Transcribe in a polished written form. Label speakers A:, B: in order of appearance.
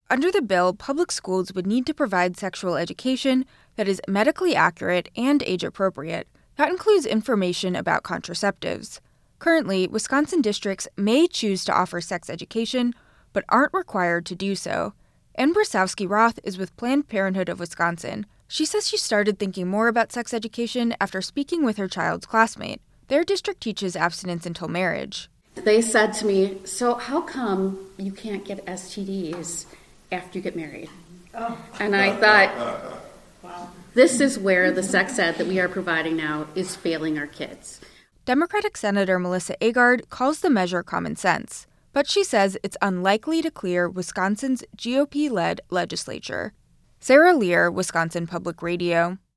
A: Under the bill, public schools would need to provide sexual education that is medically accurate and age-appropriate. That includes information about contraceptives. Currently, Wisconsin districts may choose to offer sex education, but aren't required to do so. Ann Brasowski-Roth is with Planned Parenthood of Wisconsin. She says she started thinking more about sex education after speaking with her child's classmate. Their district teaches abstinence until marriage.
B: They said to me, so how come you can't get STDs after you get married? Oh. And I thought, wow. This is where the sex ed that we are providing now is failing our kids.
A: Democratic Senator Melissa Agard calls the measure common sense, but she says it's unlikely to clear Wisconsin's GOP-led legislature. Sarah Lear, Wisconsin Public Radio.